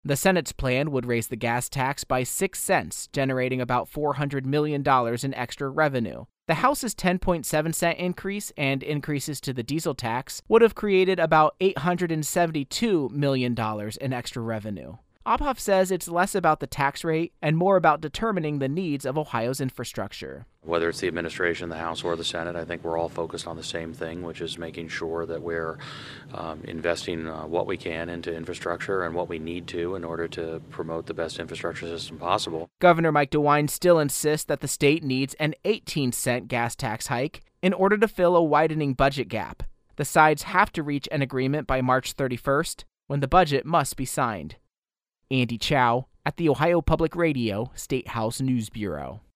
The Senate's plan would raise the gas tax by 6 cents, generating about $400 million in extra revenue. The House's 10.7-cent increase and increases to the diesel tax would have created about $872 million in extra revenue. Obhoff says it's less about the tax rate and more about determining the needs of Ohio's infrastructure. Whether it's the administration, the House, or the Senate, I think we're all focused on the same thing, which is making sure that we're investing what we can into infrastructure and what we need to in order to promote the best infrastructure system possible. Governor Mike DeWine still insists that the state needs an 18-cent gas tax hike in order to fill a widening budget gap. The sides have to reach an agreement by March 31st, when the budget must be signed. Andy Chow at the Ohio Public Radio State House News Bureau.